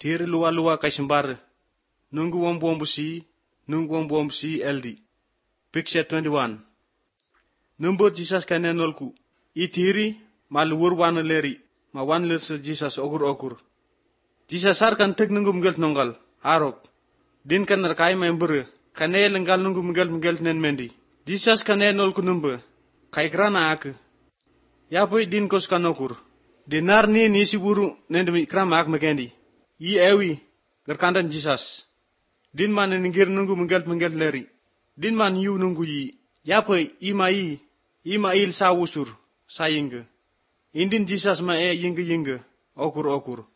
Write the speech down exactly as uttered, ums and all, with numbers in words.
Tiri lua-lua kay sembar. Nunggu wombo-wombo si, nunggu wombo-wombo si eldi. Picture twenty-one. Numbut Jesus kanenolku. Itiri maluwur wana leri. Ma wan lerse Jesus ogur-ogur. Jesus har kan tek nunggu mgelt nonggal. Arok. Din kan narkai membere. Kane lenggal nunggu mgelt-mgelt nen mendi. Jesus kanenolku numbe. Kay krana ak. Yapoy din kos kanokur. Dinar ni nisi buru nendemi krama ak mekendi. I ewi gerkandan Jesus. Din man ningir nunggu mengelt-mengelt leri. Din man yu nunggu yi. Yapoy ima i. Ima il sa usur. Sa yinge. Indin Jesus ma e yinge-yinge. Okur-okur.